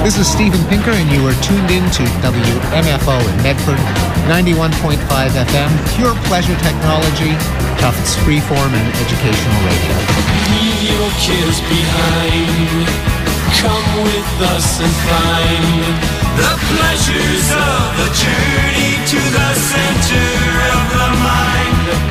This is Steven Pinker, and you are tuned in to WMFO in Medford, 91.5 FM, pure pleasure technology, Tufts freeform and educational radio. Leave your cares behind. Come with us and find the pleasures of a journey to the center of the mind.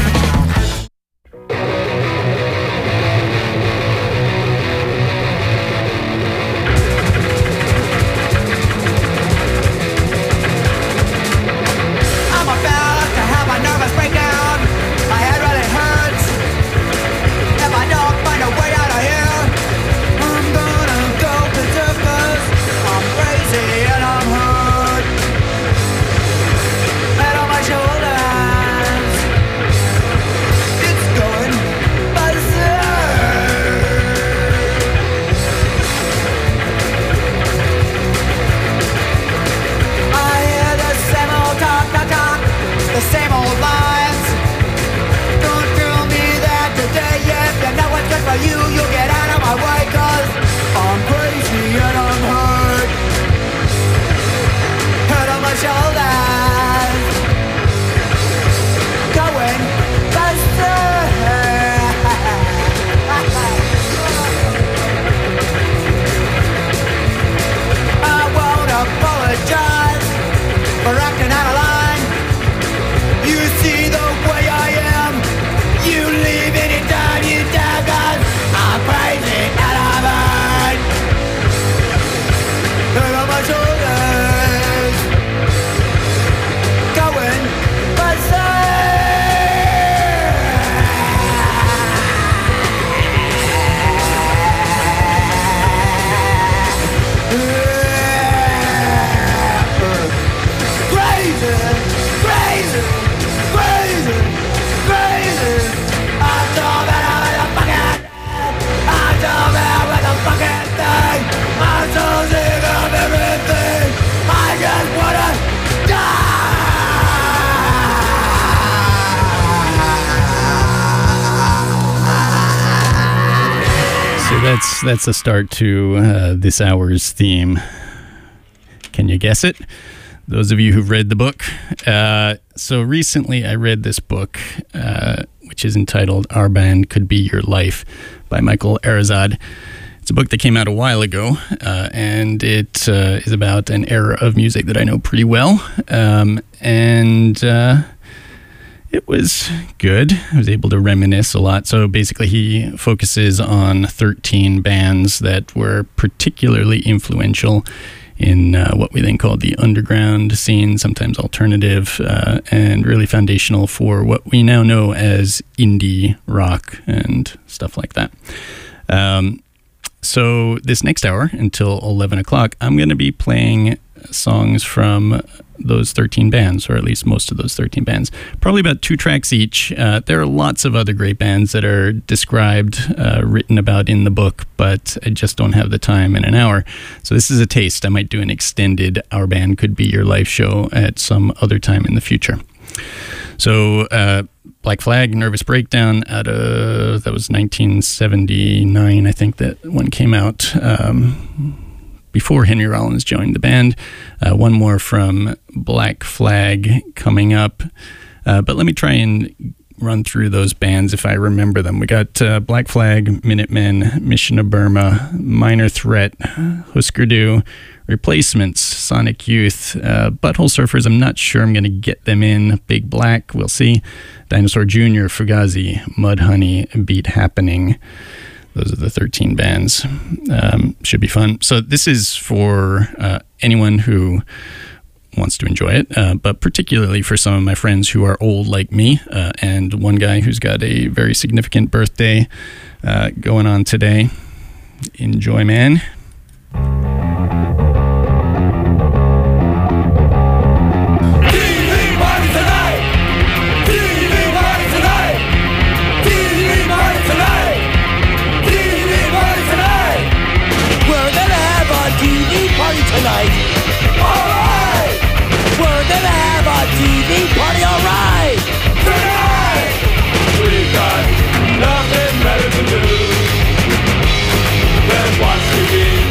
That's the start to this hour's theme. Can you guess it? Those of you who've read the book. So recently I read this book, which is entitled Our Band Could Be Your Life by Michael Arizad. It's a book that came out a while ago, and it is about an era of music that I know pretty well. It was good. I was able to reminisce a lot. So basically he focuses on 13 bands that were particularly influential in what we then called the underground scene, sometimes alternative, and really foundational for what we now know as indie rock and stuff like that. So this next hour until 11 o'clock, I'm going to be playing songs from those 13 bands, or at least most of those 13 bands. Probably about 2 tracks each. There are lots of other great bands that are described, written about in the book, but I just don't have the time in an hour. So this is a taste. I might do an extended Our Band Could Be Your Life show at some other time in the future. So Black Flag, Nervous Breakdown, that was 1979, I think that one came out. Before Henry Rollins joined the band. One more from Black Flag coming up. But let me try and run through those bands if I remember them. We got Black Flag, Minutemen, Mission of Burma, Minor Threat, Husker Du, Replacements, Sonic Youth, Butthole Surfers. I'm not sure I'm going to get them in. Big Black, we'll see. Dinosaur Jr., Fugazi, Mudhoney, Beat Happening. Those are the 13 bands. Should be fun. So this is for anyone who wants to enjoy it, but particularly for some of my friends who are old like me, and one guy who's got a very significant birthday going on today. Enjoy, man. Tonight. Alright! We're gonna have a TV party, alright! Tonight! We've got nothing better to do than watch TV.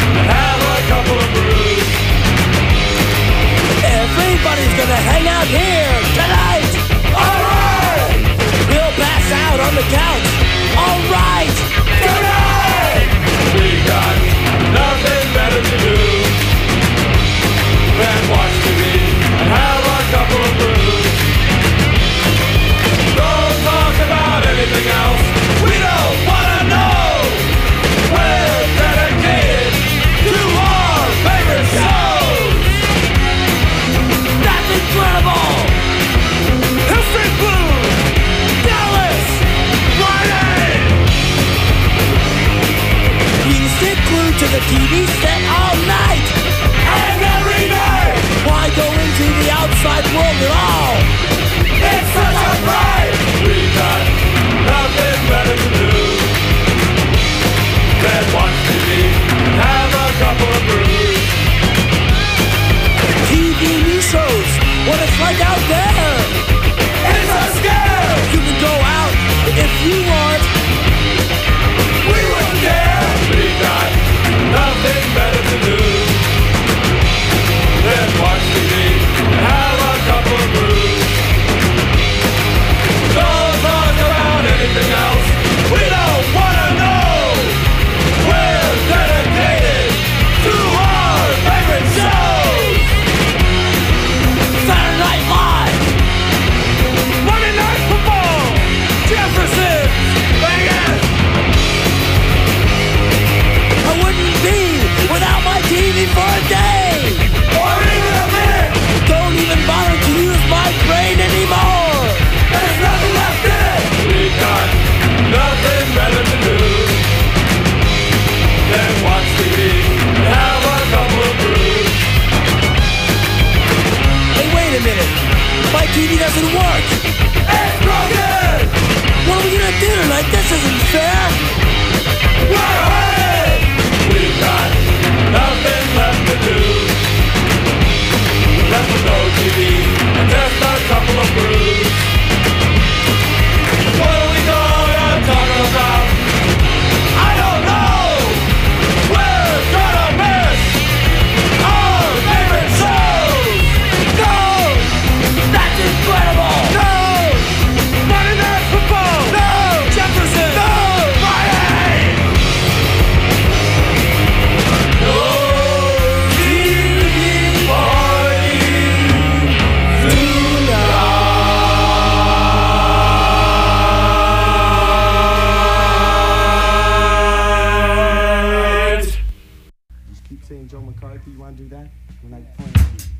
keep saying Joe McCarthy. You want to do that? When I point.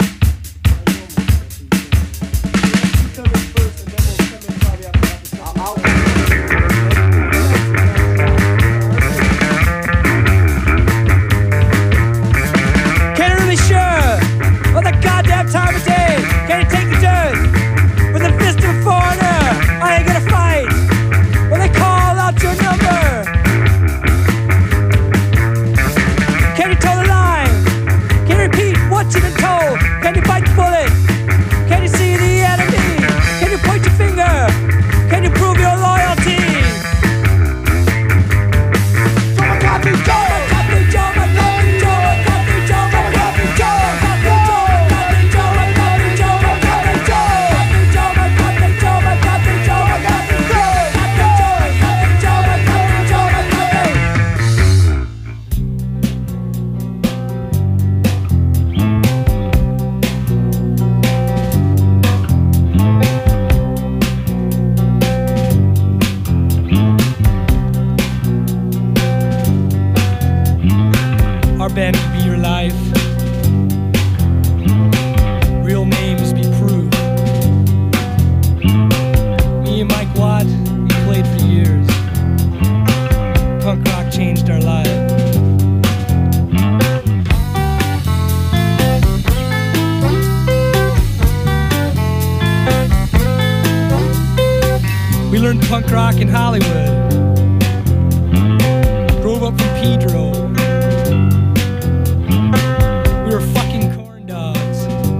Come in first, and then we'll come in probably after Can't really sure what the goddamn time of day. Can you take the dirt with a fist of a foreigner? I ain't gonna fight when they call out your number. Can you toe the line? Can you repeat what you've been told? Can you bite the bullet? Can you see the enemy? Can you point your finger? Can you prove your loyalty? Joe McCarthy, Joe McCarthy, Joe McCarthy, Joe McCarthy, Joe McCarthy, Joe McCarthy, Joe McCarthy, Joe McCarthy, Joe McCarthy, Joe McCarthy, Joe McCarthy, Joe McCarthy, Joe McCarthy, Joe McCarthy, Our band could be your life. Real names be proved. Me and Mike Watt, we played for years. Punk rock changed our lives. We learned punk rock in Hollywood. Drove up from Pedro. We were fucking corn dogs.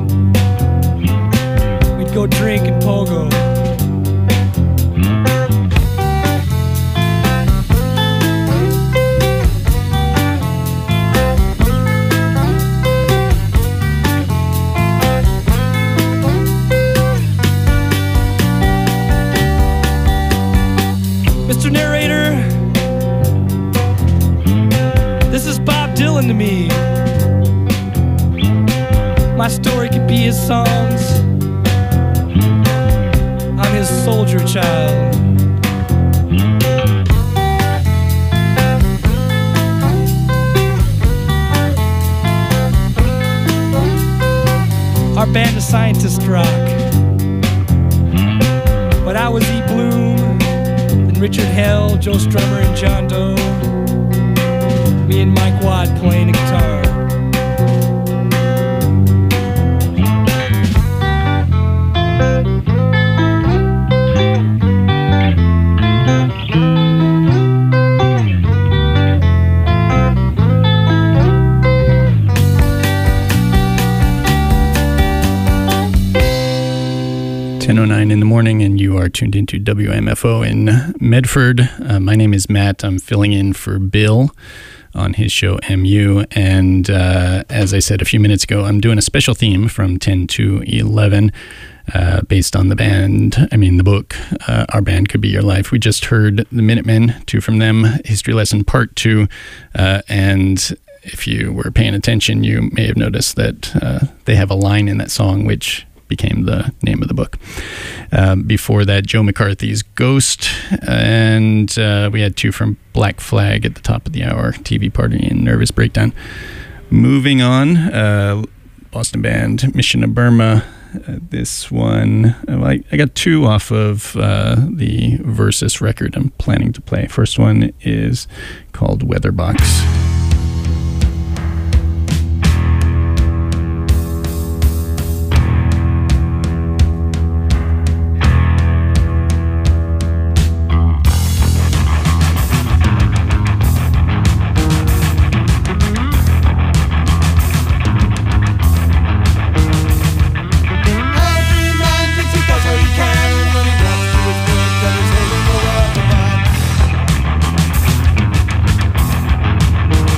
We'd go drink and pogo. Mr. Narrator, this is Bob Dylan to me. My story could be his songs. I'm his soldier child. Our band of scientist rock. But I was E. Bloom, then Richard Hell, Joe Strummer, and John Doe. Me and Mike Watt playing a guitar. In the morning, and you are tuned into WMFO in Medford. My name is Matt. I'm filling in for Bill on his show MU, and as I said a few minutes ago, I'm doing a special theme from 10 to 11 based on the book, Our Band Could Be Your Life. We just heard the Minutemen, two from them, History Lesson Part 2, and if you were paying attention, you may have noticed that they have a line in that song which became the name of the book. Before that, Joe McCarthy's Ghost, and we had two from Black Flag at the top of the hour, TV Party and Nervous Breakdown. Moving on, Boston band Mission of Burma. This one, I got two off of the Versus record I'm planning to play. First one is called Weatherbox. He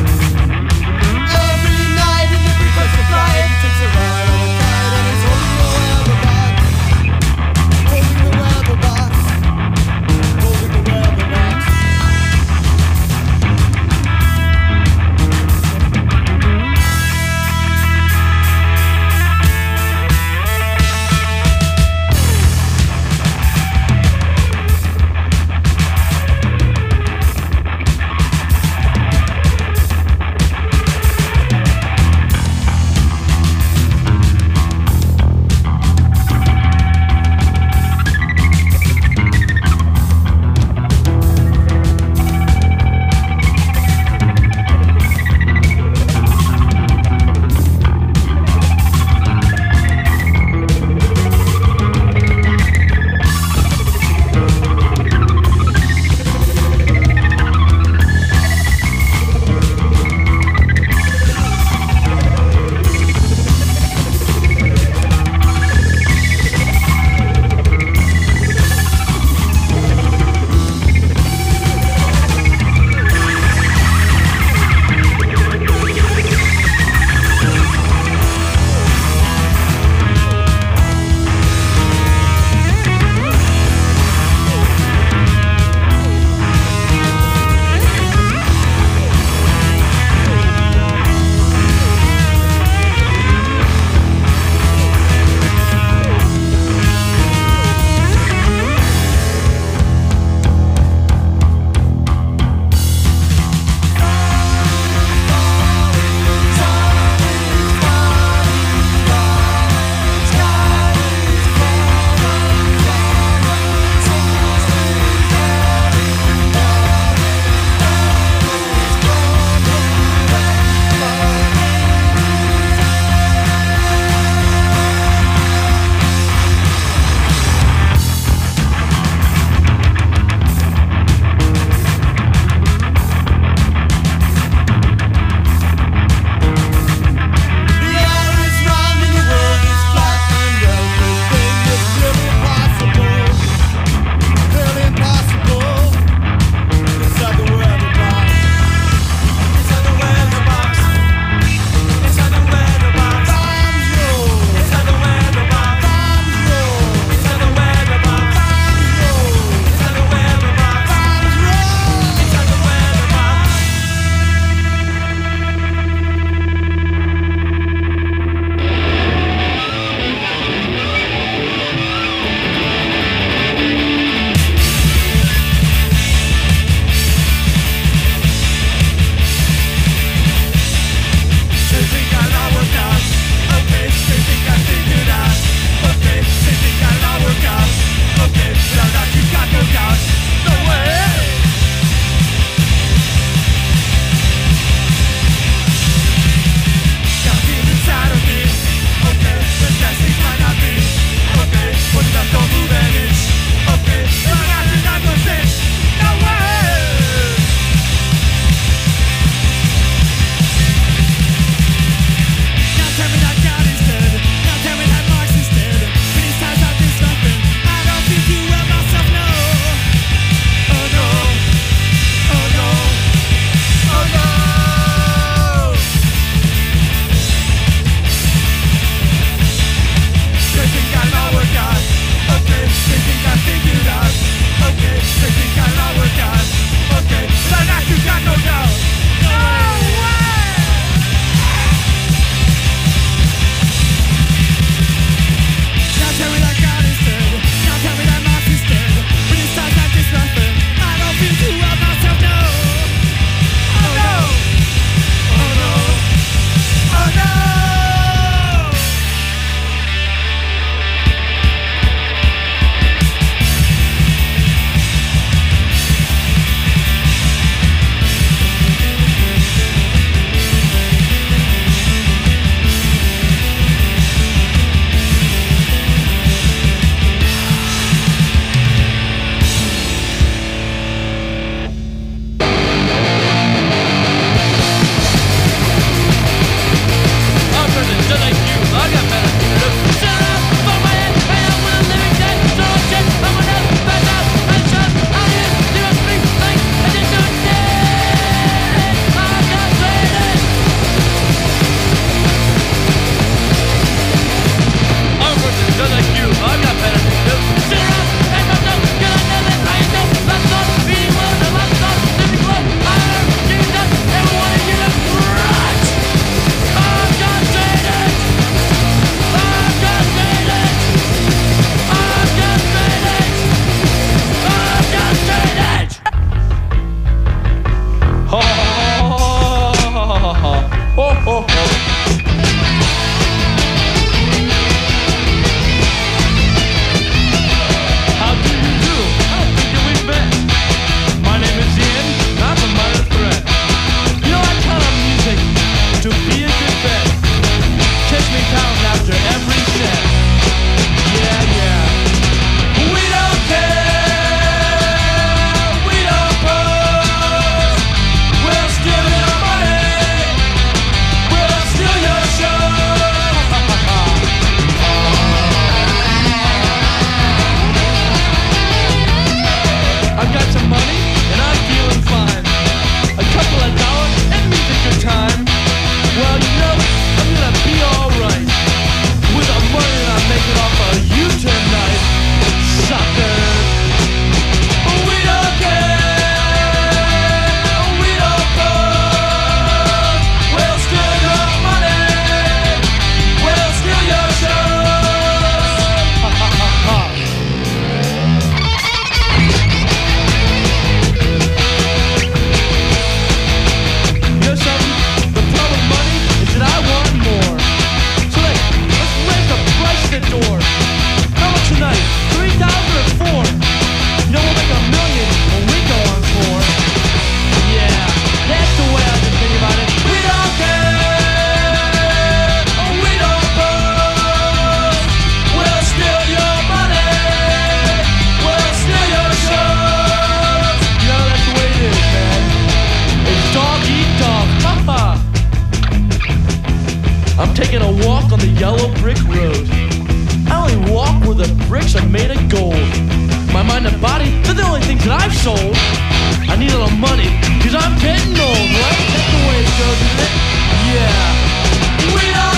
I'm taking a walk on the yellow brick road. I only walk where the bricks are made of gold. My mind and body, they're the only things that I've sold. I need a little money, cause I'm getting old, right? That's the way it goes, isn't it? Yeah. We don't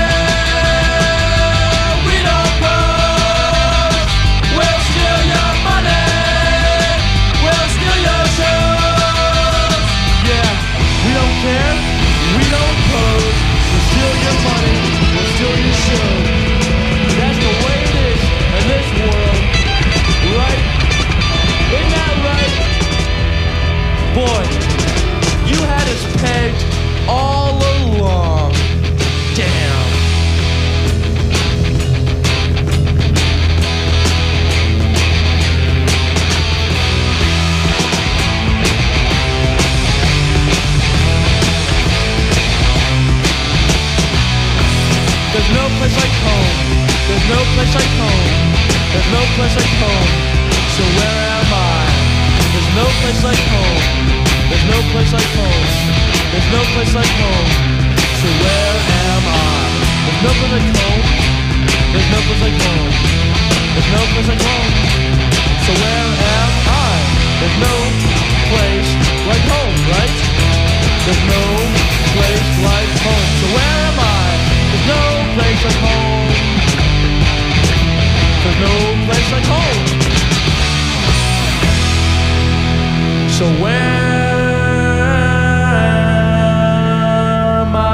care, we don't pose. We'll steal your money, we'll steal your shows. Yeah, we don't care, we don't pose. We'll steal your money, we'll steal your shows. That's the way it is in this world, right? Isn't that right? Boy, you had us pegged all along. Damn. There's no place like home. There's no place like home. There's no place like home. So where am I? There's no place like home. There's no place like home. There's no place like home. So where am I? There's no place like home. There's no place like home. There's no place like home. So where am I? There's no place like home, right? There's no place like home. So where am I? There's no place like home. There's no place like home. So where am I?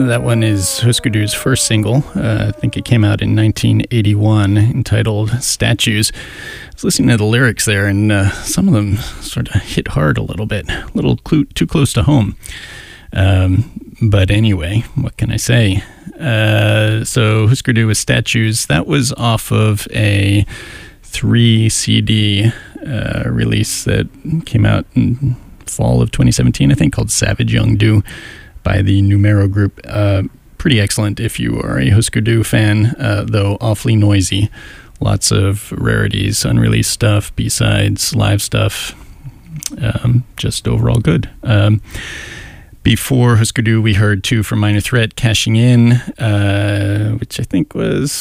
That one is Husker Du's first single. I think it came out in 1981, entitled Statues. I was listening to the lyrics there, and some of them sort of hit hard a little bit, a little too close to home. But anyway, what can I say? So Husker Du with Statues, that was off of a 3-CD release that came out in fall of 2017, I think, called Savage Young Du by the Numero Group. Pretty excellent if you are a Husker Du fan, though awfully noisy. Lots of rarities, unreleased stuff, B-sides, live stuff. Just overall good. Before Husker Du, we heard two from Minor Threat, Cashing In, which I think was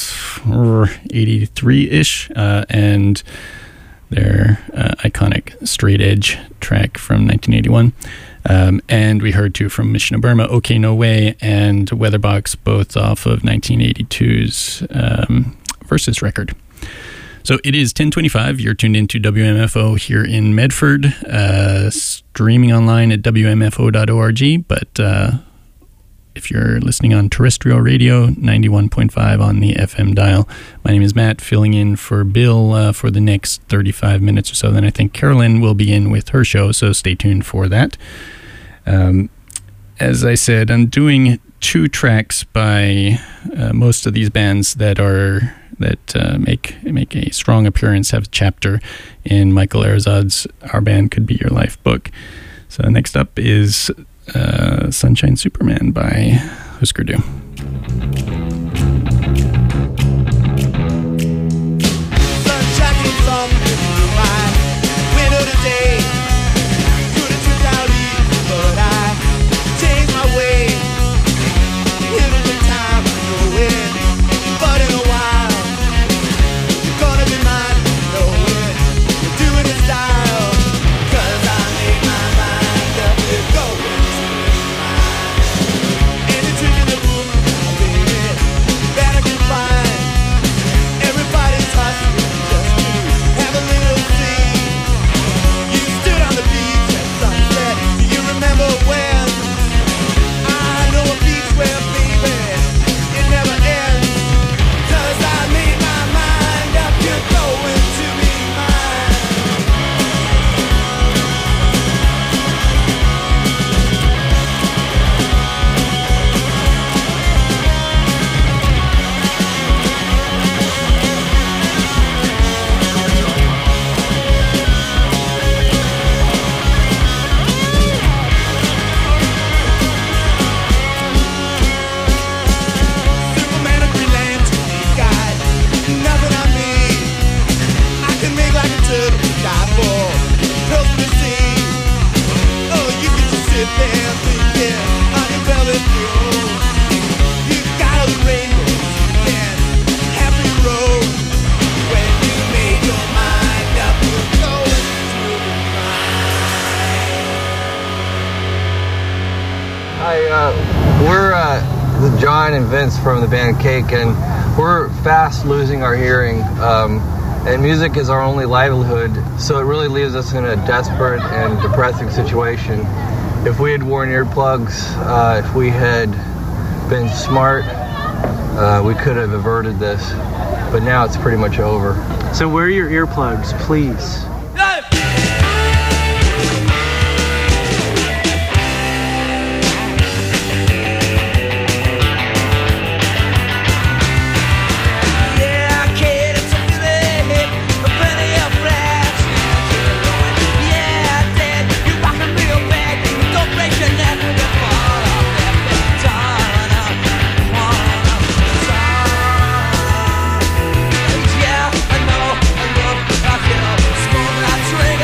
83-ish, and their iconic Straight Edge track from 1981. And we heard two from Mission of Burma, OK No Way and Weatherbox, both off of 1982's Versus record. So it is 10:25. You're tuned into WMFO here in Medford, streaming online at WMFO.org. But if you're listening on terrestrial radio, 91.5 on the FM dial. My name is Matt, filling in for Bill for the next 35 minutes or so. Then I think Carolyn will be in with her show, so stay tuned for that. As I said, I'm doing two tracks by most of these bands that make a strong appearance, have a chapter in Michael Arzad's Our Band Could Be Your Life book. So next up is Sunshine Superman by Husker Du. Sunshine keeps on in my mind. Winter today, couldn't turn out easy, but I changed my way. Here's the time to go in, but in a while you're gonna be mine. Know it, you're doing it style. 'Cause I made my mind up, we're going to mine. Any trick in the book, baby, that I can find. Everybody's hustling just to have a little scene. You stood on the beach at sunset. Do you remember when? I know a beach where, baby, it never ends. 'Cause I made my mind up, you're going to be mine. Superman and Green Lantern, these guys, nothing on me. I can make like a turtle, die for pearls to see. Oh, you can just sit there thinking on your velvet throne. You got all the rainbows and happy road. When you made your mind up, you're going to be mine. Hi, we're John and Vince from the band Cake, and we're fast losing our hearing. And music is our only livelihood, so it really leaves us in a desperate and depressing situation. If we had worn earplugs, if we had been smart, we could have averted this. But now it's pretty much over. So wear your earplugs, please. Yeah, kid, it's a feeling, a penny of flash. Yeah, I did. You rockin' real bad, don't break your neck. You fall off that big turn up, yeah, I know, I look, I feel, smoke, I drink.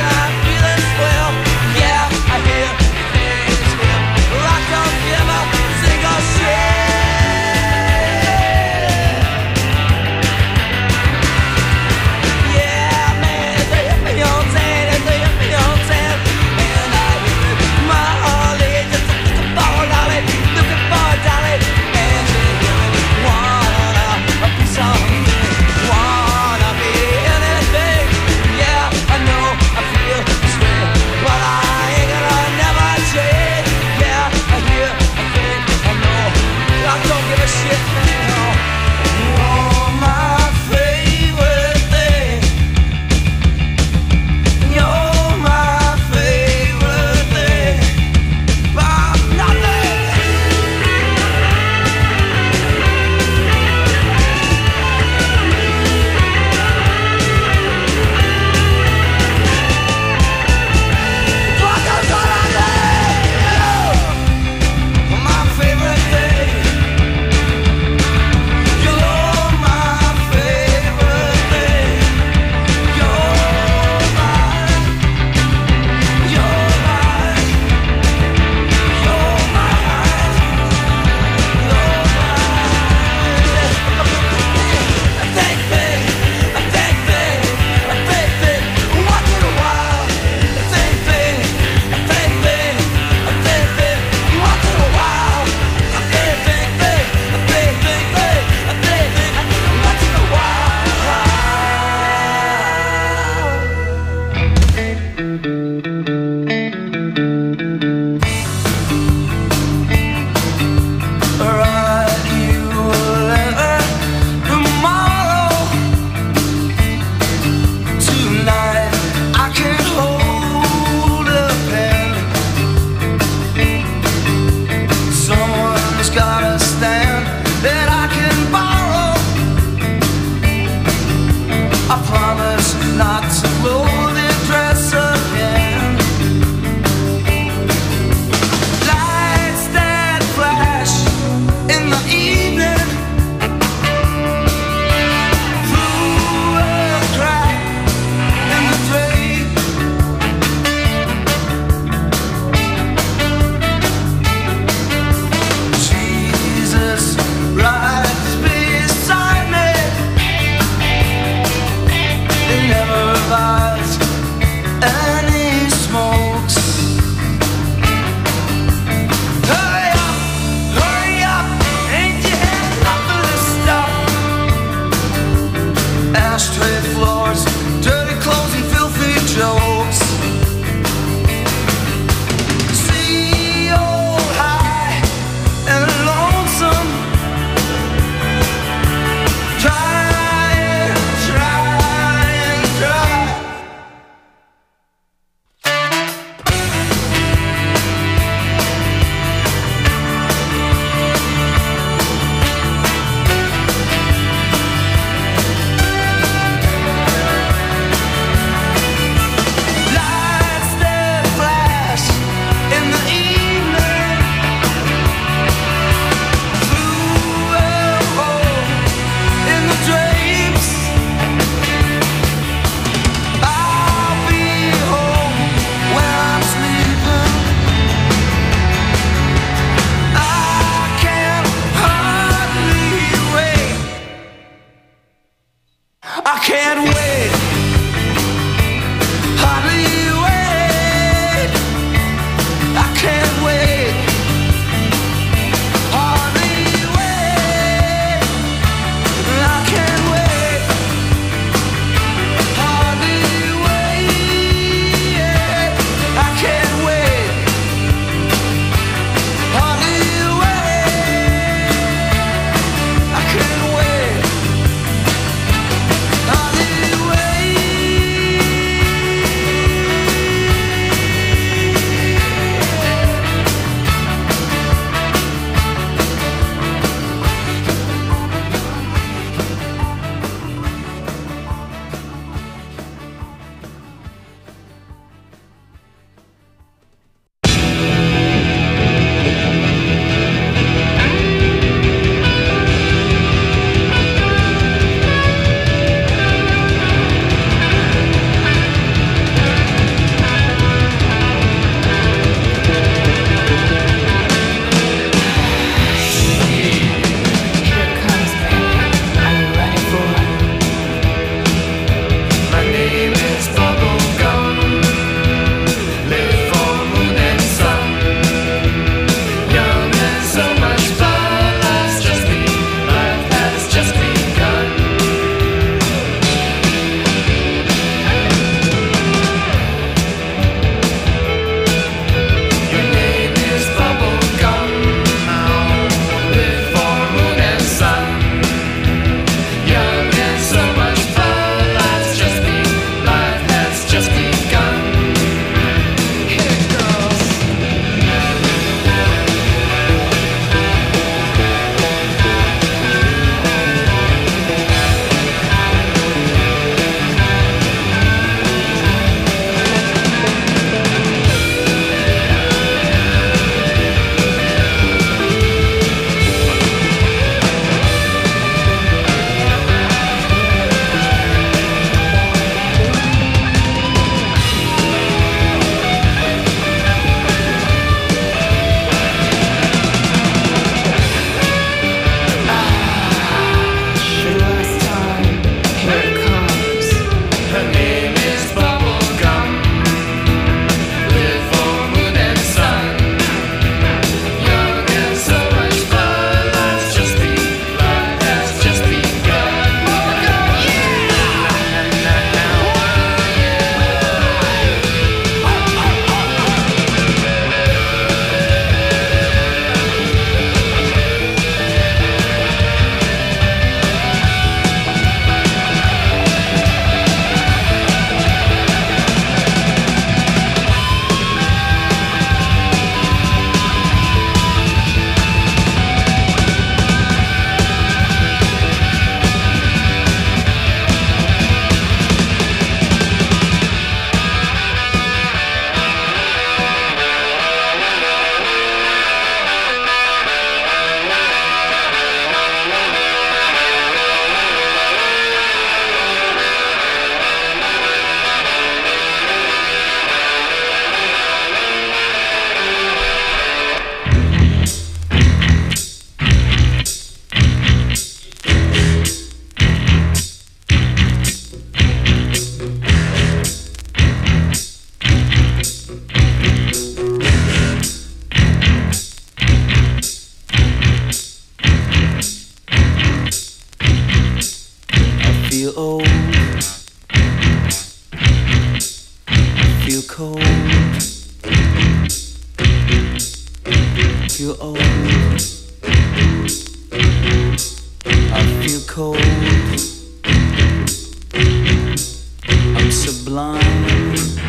sublime.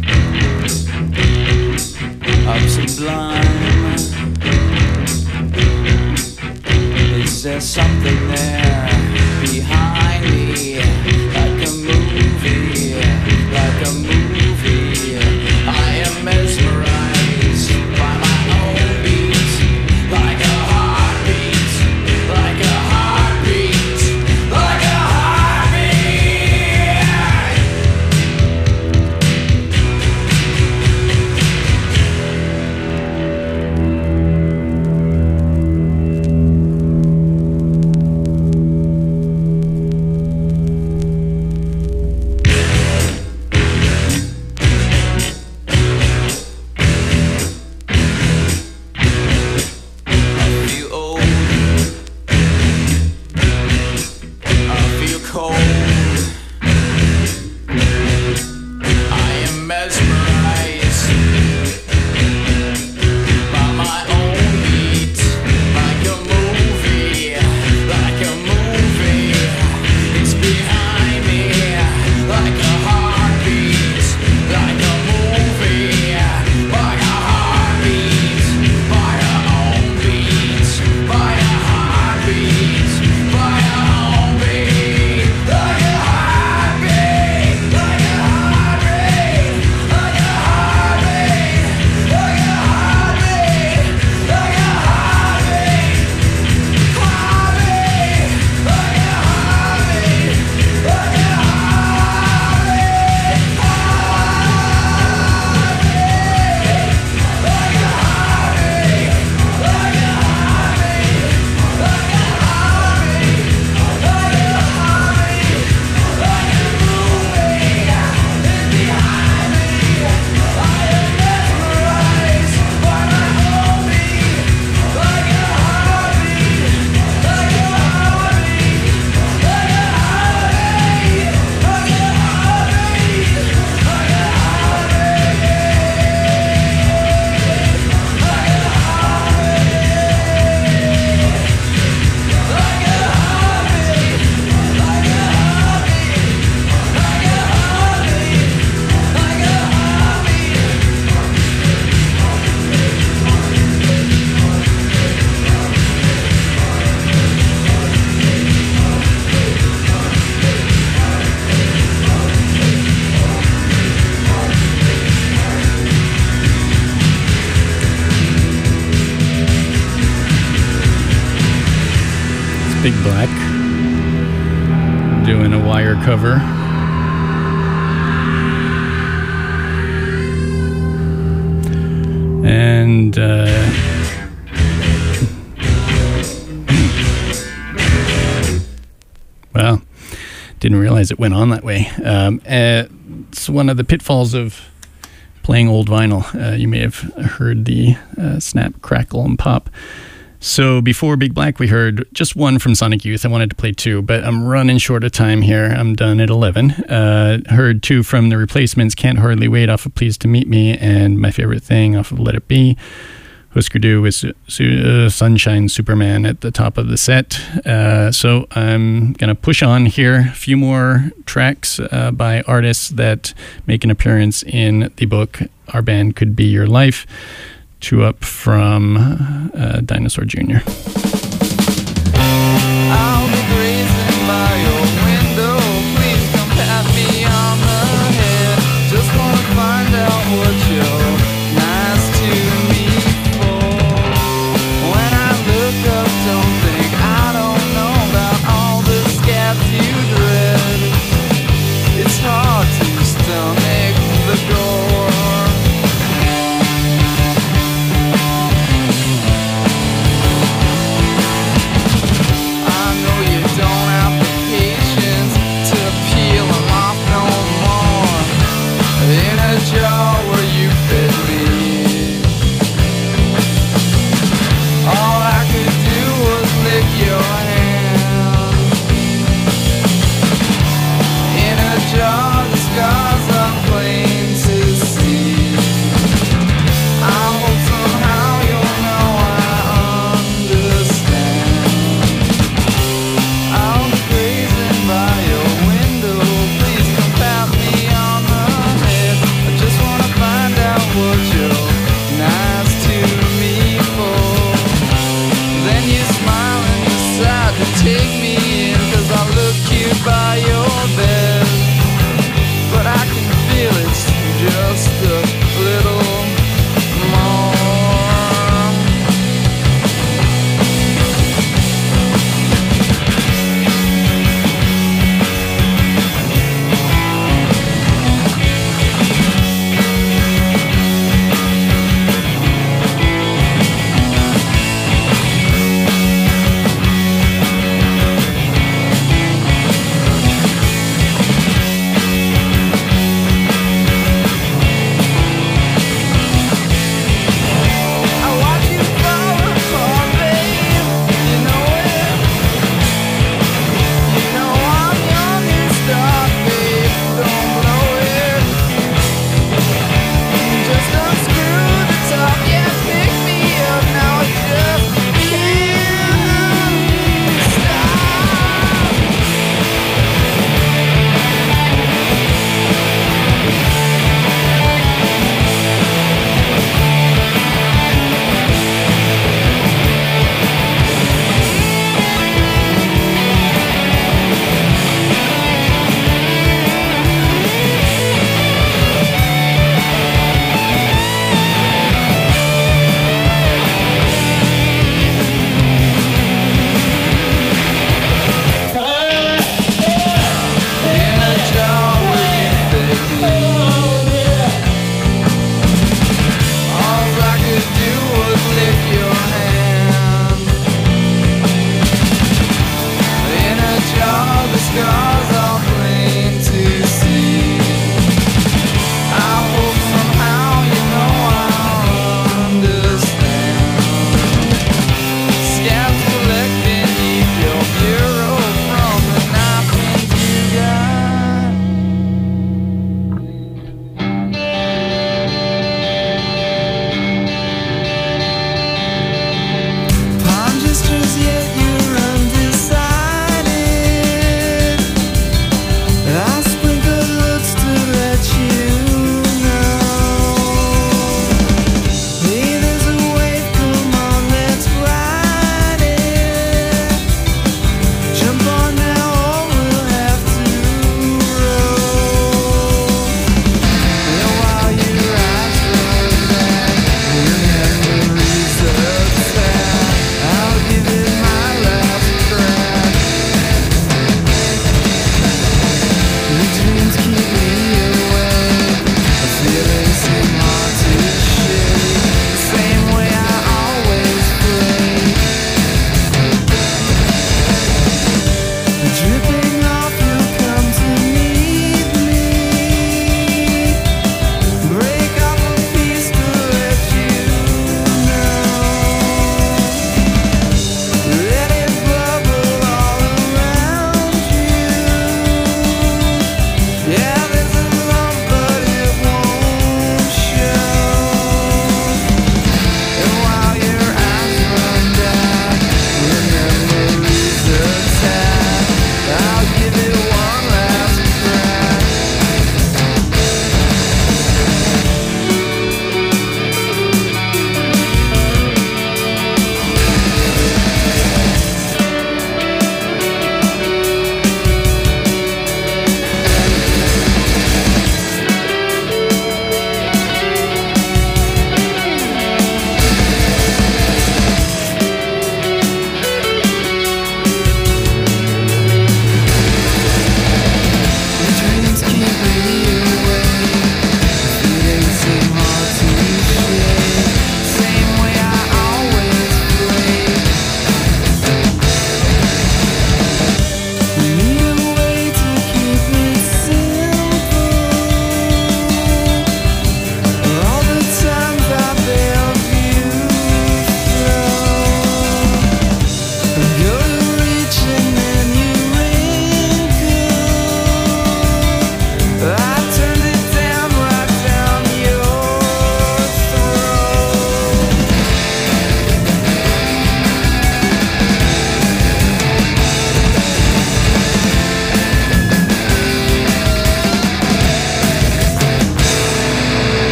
I'm sublime. Is there something there behind me? Like a movie, like a movie. I am mesmerized by my own beat, like a heartbeat, like a heartbeat, like a heartbeat. I feel old, I feel cold. I am mesmerized by my own beat, like a movie, like a movie. It's behind me, like a heartbeat, like a movie, like a heartbeat, by your own beat, by a heartbeat, by your own beat, like a heartbeat, like a heartbeat, like a heartbeat, like a heartbeat, like a heartbeat, heartbeat, like a heartbeat, like a Big Black doing a Wire cover. And well, didn't realize it went on that way. It's one of the pitfalls of playing old vinyl. You may have heard the snap, crackle, and pop. So before Big Black, we heard just one from Sonic Youth. I wanted to play two, but I'm running short of time here. I'm done at 11. Heard two from The Replacements, Can't Hardly Wait off of Pleased to Meet Me, and my favorite thing off of Let It Be. Husker Du with Sunshine Superman at the top of the set. So I'm going to push on here. A few more tracks by artists that make an appearance in the book Our Band Could Be Your Life. Two up from Dinosaur Jr. I'll be grazing by your window. Please come pat me on the head. Just wanna find out what you're nice to me for. When I look up, don't think I don't know about all the scabs you dread. It's hard to stomach the gore. By your window, please come pat me on the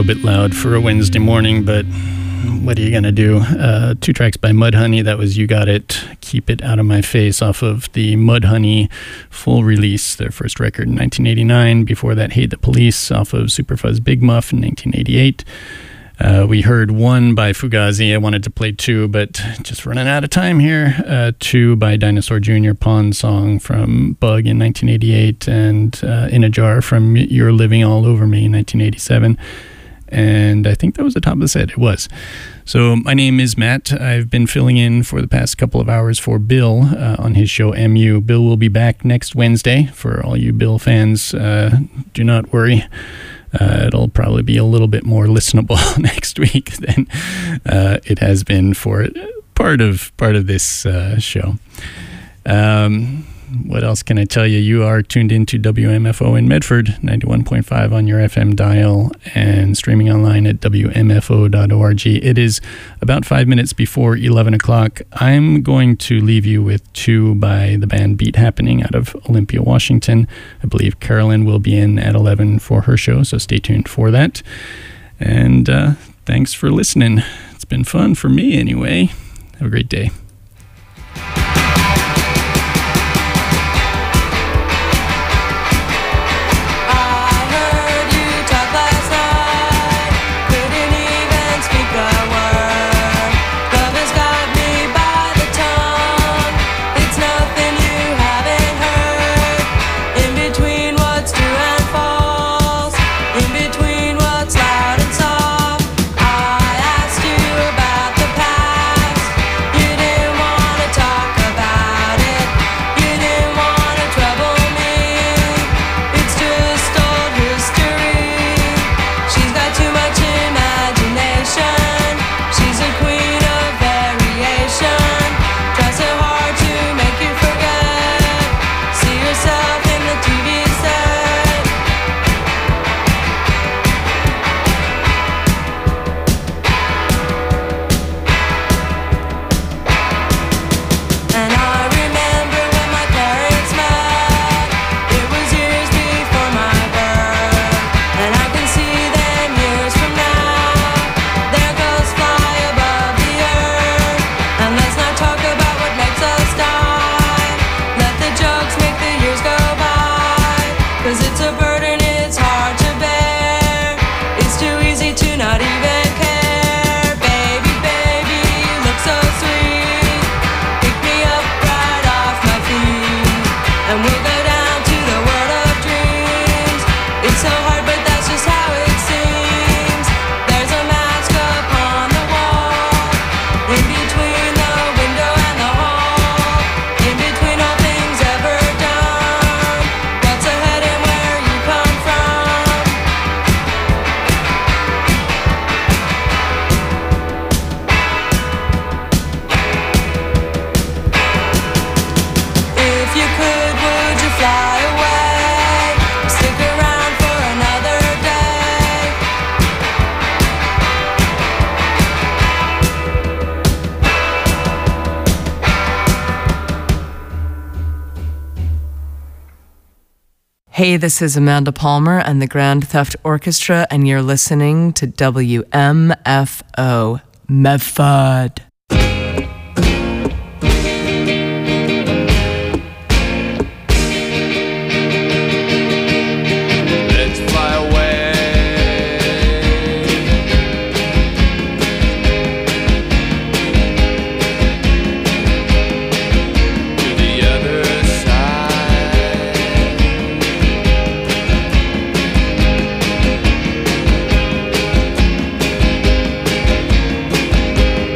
bit loud for a Wednesday morning, but what are you going to do? 2 tracks by Mudhoney. That was You Got It, Keep It Out of My Face, off of the Mudhoney full release, their first record in 1989. Before that, Hate the Police, off of Superfuzz Big Muff in 1988. We heard one by Fugazi. I wanted to play 2, but just running out of time here. 2 by Dinosaur Jr., Pawn Song from Bug in 1988, and In a Jar from You're Living All Over Me in 1987. And I think that was the top of the set. It was. So my name is Matt. I've been filling in for the past couple of hours for Bill on his show MU. Bill will be back next Wednesday. For all you Bill fans, do not worry. It'll probably be a little bit more listenable next week than it has been for part of this show. What else can I tell you? You are tuned into WMFO in Medford, 91.5 on your FM dial, and streaming online at WMFO.org. It is about 5 minutes before 11 o'clock. I'm going to leave you with 2 by the band Beat Happening out of Olympia, Washington. I believe Carolyn will be in at 11 for her show, so stay tuned for that. And thanks for listening. It's been fun for me anyway. Have a great day. Hey, this is Amanda Palmer and the Grand Theft Orchestra, and you're listening to WMFO Medford.